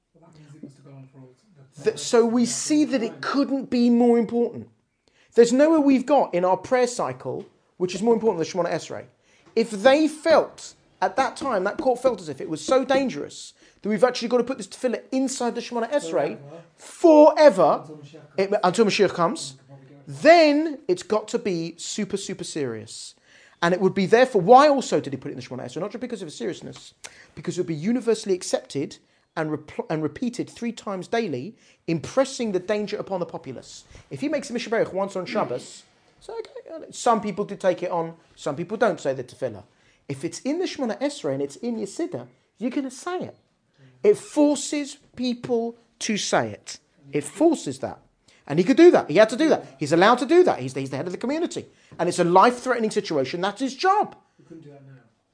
So we see that it couldn't be more important. There's nowhere we've got in our prayer cycle which is more important than the Shemona Esrei. If they felt, at that time, that court felt as if it was so dangerous that we've actually got to put this tefillah inside the Shemona Esrei forever, until Mashiach comes, then it's got to be super, super serious. And it would be therefore, why also did he put it in the Shemona Esrei? Not just because of its seriousness, because it would be universally accepted and repeated 3 times daily, impressing the danger upon the populace. If he makes a Mishaberach once on Shabbos, so okay, some people did take it on, some people don't say the tefillah. If it's in the Shemona Esrei and it's in your Siddur, you're going to say it. It forces people to say it. It forces that. And he could do that. He had to do that. He's allowed to do that. He's the head of the community. And it's a life-threatening situation. That's his job. You couldn't do that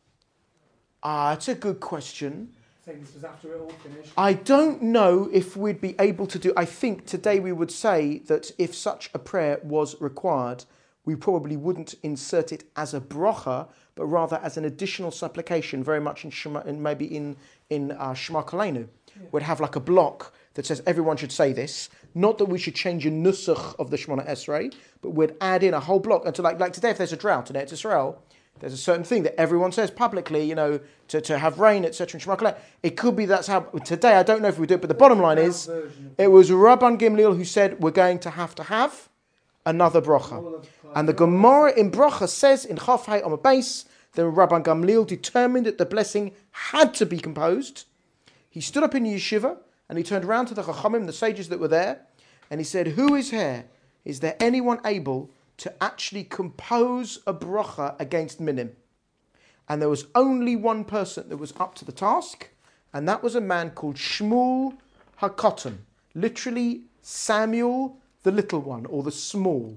now. It's a good question. Saying this was after it all finished. I don't know if we'd be able to do... I think today we would say that if such a prayer was required, we probably wouldn't insert it as a bracha, but rather as an additional supplication, very much in Shema, in Shema Kolenu. Yeah. We'd have like a block that says everyone should say this. Not that we should change a nusach of the Shemona Esrei, but we'd add in a whole block. And to like today, if there's a drought in Eretz Israel, there's a certain thing that everyone says publicly, to have rain, etc. in Shema Kolenu. It could be that's how... Today, I don't know if we do it, but the bottom line is, it was Rabban Gamliel who said, we're going to have another bracha. And the Gemara in Bracha says in Chaf Hay on a base that Rabban Gamliel determined that the blessing had to be composed. He stood up in the yeshiva and he turned around to the Chachamim, the sages that were there, and he said, who is here? Is there anyone able to actually compose a bracha against minim? And there was only one person that was up to the task, and that was a man called Shmuel HaKotan, literally Samuel the little one, or the small.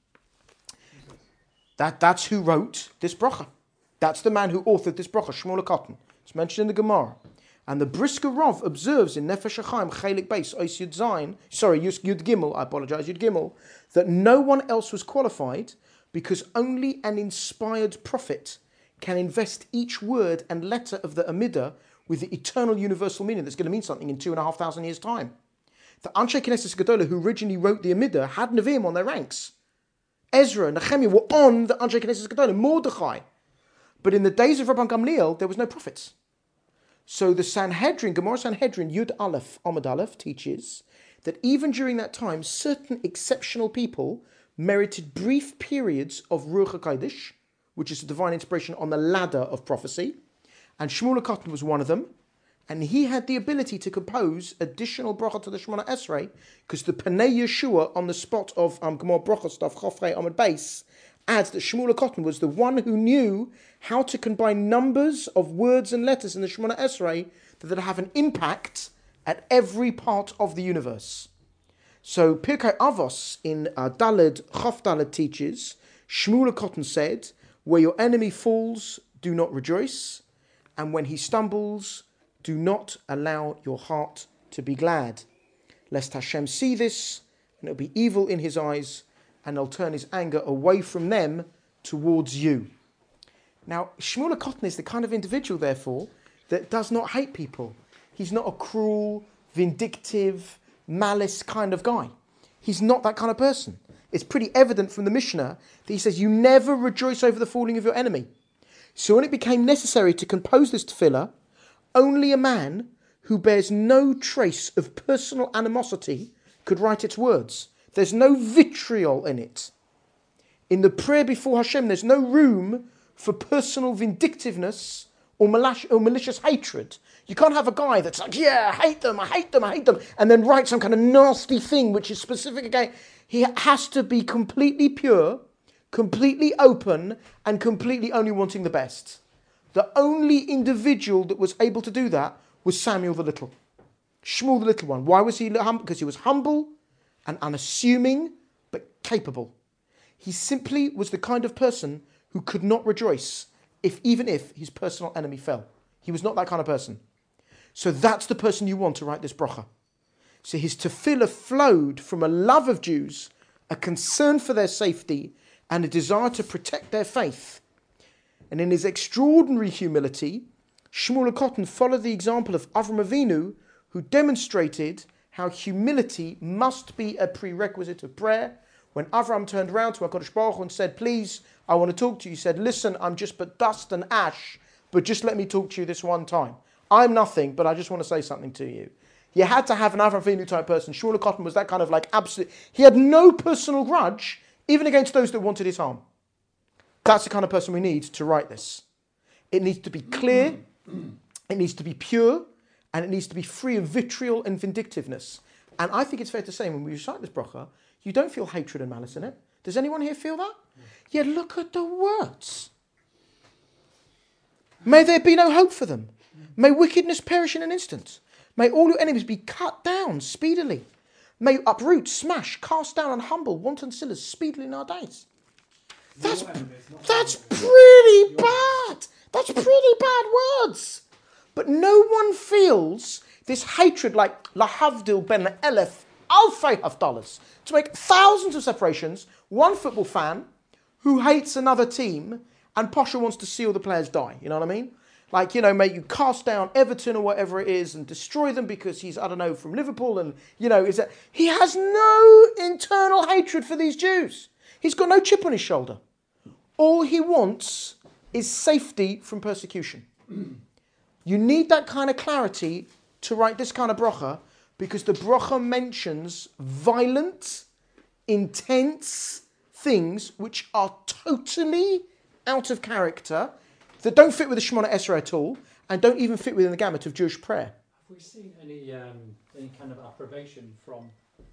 That's who wrote this bracha. That's the man who authored this bracha, Shmuel HaKotan. It's mentioned in the Gemara. And the Brisker Rav observes in Nefesh HaChaim, Chelik Beis, Ois Yud Zayin, Yud Gimel, that no one else was qualified because only an inspired prophet can invest each word and letter of the Amidah with the eternal universal meaning that's going to mean something in 2,500 years' time. The Anshe Knesset Gedolah who originally wrote the Amidah had Nevi'im on their ranks. Ezra and Nehemiah were on the Anshe Knesset Gedolah, Mordechai. But in the days of Rabban Gamliel, there was no prophets. So the Sanhedrin, Gemara Sanhedrin, Yud Aleph, Amud Aleph, teaches that even during that time, certain exceptional people merited brief periods of Ruach HaKodesh, which is a divine inspiration on the ladder of prophecy. And Shmuel HaKotan was one of them. And he had the ability to compose additional bracha to the Shemona Esrei, because the Panei Yeshua on the spot of Gemara Bracha stuff, Chofrei Amud Beis, adds that Shmuel HaKotan was the one who knew how to combine numbers of words and letters in the Shemona Esrei that have an impact at every part of the universe. So Pirkei Avos in Daled, Chof Daled teaches, Shmuel Cotton said, where your enemy falls, do not rejoice, and when he stumbles, do not allow your heart to be glad, lest Hashem see this, and it'll be evil in his eyes, and he'll turn his anger away from them towards you. Now, Shmuel Cotton is the kind of individual, therefore, that does not hate people. He's not a cruel, vindictive, malice kind of guy. He's not that kind of person. It's pretty evident from the Mishnah that he says, you never rejoice over the falling of your enemy. So when it became necessary to compose this tefillah, only a man who bears no trace of personal animosity could write its words. There's no vitriol in it. In the prayer before Hashem, there's no room for personal vindictiveness or malicious hatred. You can't have a guy that's like, yeah, I hate them, and then write some kind of nasty thing which is specific again. He has to be completely pure, completely open, and completely only wanting the best. The only individual that was able to do that was Samuel the Little. Shmuel the Little one. Why was he humble? Because he was humble and unassuming, but capable. He simply was the kind of person who could not rejoice even if his personal enemy fell. He was not that kind of person. So that's the person you want to write this bracha. So his tefillah flowed from a love of Jews, a concern for their safety, and a desire to protect their faith. And in his extraordinary humility, Shmuel Cotton followed the example of Avram Avinu, who demonstrated how humility must be a prerequisite of prayer. When Avram turned around to HaKadosh Baruch Hu and said, please, I want to talk to you, he said, listen, I'm just but dust and ash, but just let me talk to you this one time. I'm nothing, but I just want to say something to you. You had to have an Avram Avinu type person. Shmuel Cotton was that kind of like absolute. He had no personal grudge, even against those that wanted his harm. That's the kind of person we need to write this. It needs to be clear, it needs to be pure, and it needs to be free of vitriol and vindictiveness. And I think it's fair to say when we recite this bracha, you don't feel hatred and malice in it. Does anyone here feel that? Yeah, look at the words. May there be no hope for them. May wickedness perish in an instant. May all your enemies be cut down speedily. May you uproot, smash, cast down, and humble wanton sinners speedily in our days. That's pretty bad. That's pretty bad words. But no one feels this hatred like Lahavdil ben Elef Alfei Havdalas. To make thousands of separations, one football fan who hates another team and Posher wants to see all the players die. You know what I mean? Like, may you cast down Everton or whatever it is and destroy them because he's, I don't know, from Liverpool and, he has no internal hatred for these Jews. He's got no chip on his shoulder. All he wants is safety from persecution. You need that kind of clarity to write this kind of bracha because the bracha mentions violent, intense things which are totally out of character, that don't fit with the Shemona Esrei at all, and don't even fit within the gamut of Jewish prayer. Have we seen any kind of approbation from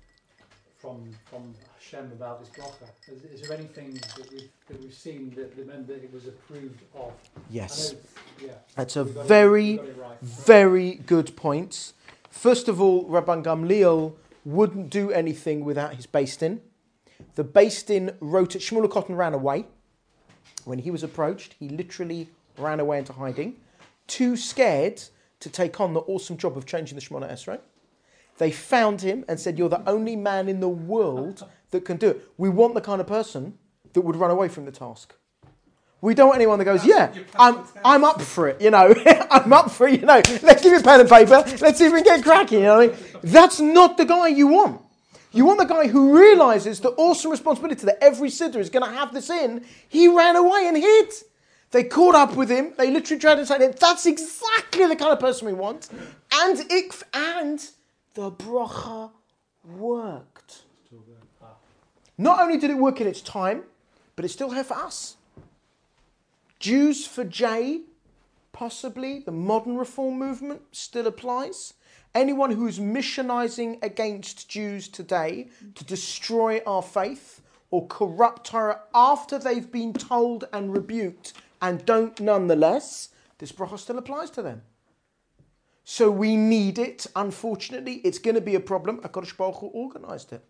Hashem about this bracha? Is there anything that we've seen that it was approved of? Yes. Yeah. That's a very good point. First of all, Rabban Gamliel wouldn't do anything without his Beis Din. The Beis Din wrote it. Shmuel Cotton ran away. When he was approached, he literally ran away into hiding, too scared to take on the awesome job of changing the Shemona Esrei. They found him and said, you're the only man in the world that can do it. We want the kind of person that would run away from the task. We don't want anyone that goes, yeah, I'm up for it, I'm up for it, let's give it pen and paper, let's see if we can get cracking, you know what I mean? That's not the guy you want. You want the guy who realizes the awesome responsibility that every Siddur is going to have this in. He ran away and hid. They caught up with him. They literally tried to say him. That's exactly the kind of person we want. And the bracha worked. Not only did it work in its time, but it's still here for us. Jews for J, possibly the modern reform movement still applies. Anyone who is missionizing against Jews today to destroy our faith or corrupt Torah after they've been told and rebuked and don't nonetheless, this bracha still applies to them. So we need it. Unfortunately, it's going to be a problem. HaKadosh Baruch Hu organised it.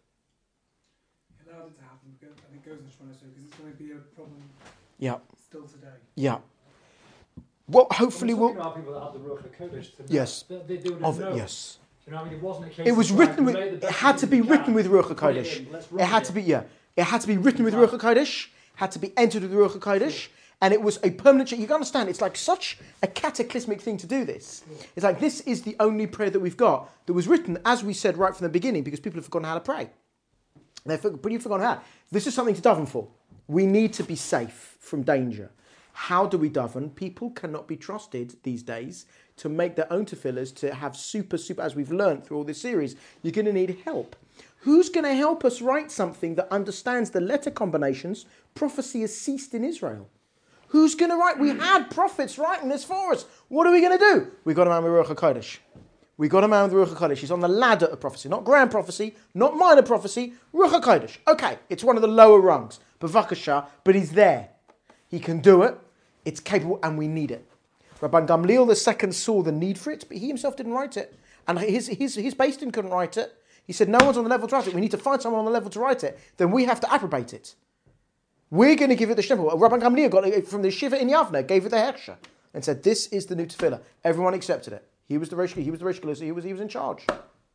He allowed it to happen. I think it goes in Shemona Esrei because it's going to be a problem Yeah. still today. Yeah. Well, hopefully we'll... we'll... people that have the Ruach HaKodesh. Yes. They do it. Of it, yes. You know, I mean, it wasn't a case. It was of written with... it had to be written with Ruach HaKodesh. It had to be, yeah. It had to be written with Ruach HaKodesh. Had to be entered with Ruach HaKodesh. And it was a permanent change. You can understand, it's like such a cataclysmic thing to do this. It's like, this is the only prayer that we've got that was written, as we said right from the beginning, because people have forgotten how to pray. But you've forgotten how. This is something to daven for. We need to be safe from danger. How do we daven? People cannot be trusted these days to make their own tefillahs, to have super, as we've learned through all this series. You're going to need help. Who's going to help us write something that understands the letter combinations? Prophecy has ceased in Israel. Who's going to write? We had prophets writing this for us. What are we going to do? We've got a man with Ruach HaKodesh. We've got a man with Ruach HaKodesh. He's on the ladder of prophecy. Not grand prophecy, not minor prophecy. Ruach HaKodesh. Okay, it's one of the lower rungs. Bavakasha, but he's there. He can do it. It's capable, and we need it. Rabban Gamliel II saw the need for it, but he himself didn't write it. And his Beis Din couldn't write it. He said, no one's on the level to write it. We need to find someone on the level to write it. Then we have to approbate it. We're going to give it the Shtempel. Rabban Gamliel got it from the Shiva in Yavne, gave it the Heksha, and said, this is the new tefillah. Everyone accepted it. He was the Rosh Galus, he was in charge.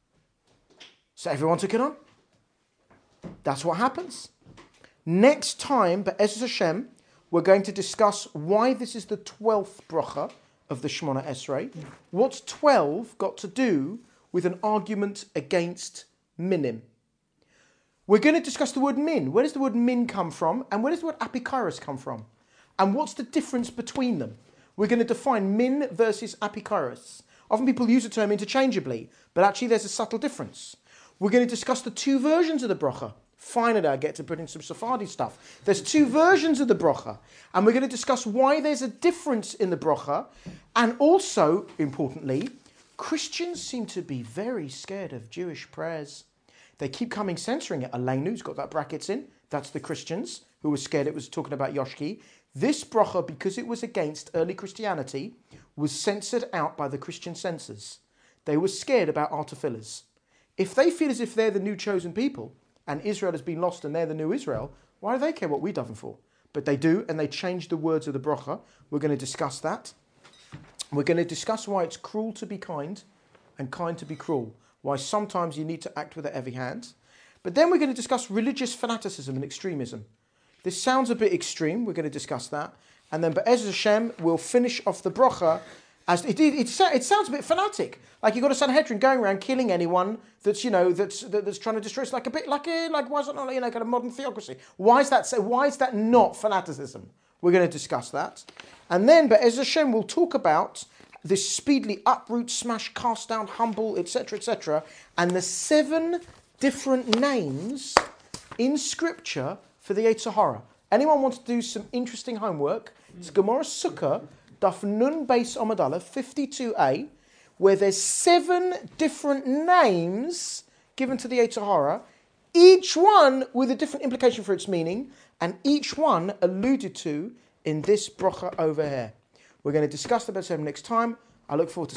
So everyone took it on. That's what happens. Next time, Be'ezus Hashem, we're going to discuss why this is the 12th bracha of the Shemona Esrei. What's 12 got to do with an argument against minim? We're going to discuss the word min. Where does the word min come from? And where does the word apikoros come from? And what's the difference between them? We're going to define min versus apikoros. Often people use the term interchangeably, but actually there's a subtle difference. We're going to discuss the two versions of the bracha. Finally, I get to put in some Sephardi stuff. There's two versions of the bracha. And we're going to discuss why there's a difference in the bracha. And also, importantly, Christians seem to be very scared of Jewish prayers. They keep censoring it. Alenu's got that brackets in. That's the Christians who were scared it was talking about Yoshki. This bracha, because it was against early Christianity, was censored out by the Christian censors. They were scared about our tefillahs. If they feel as if they're the new chosen people, and Israel has been lost and they're the new Israel, why do they care what we daven for? But they do, and they change the words of the bracha. We're going to discuss that. We're going to discuss why it's cruel to be kind and kind to be cruel. Why sometimes you need to act with a heavy hand. But then we're going to discuss religious fanaticism and extremism. This sounds a bit extreme. We're going to discuss that. And then Be'ezus Hashem will finish off the bracha. As it sounds a bit fanatic. Like you've got a Sanhedrin going around killing anyone that's that's trying to destroy. It's like a bit like why is it not kind of modern theocracy? Why is that not fanaticism? We're going to discuss that. And then Be'ezus Hashem will talk about this speedily uproot, smash, cast down, humble, etc., and the 7 different names in Scripture for the Yetzer Hara. Anyone wants to do some interesting homework? It's Gemara Sukkah, Daf Nun Beis Amud Aleph 52a, where there's 7 different names given to the Yetzer Hara, each one with a different implication for its meaning, and each one alluded to in this bracha over here. We're going to discuss the Be'ezus Hashem next time. I look forward to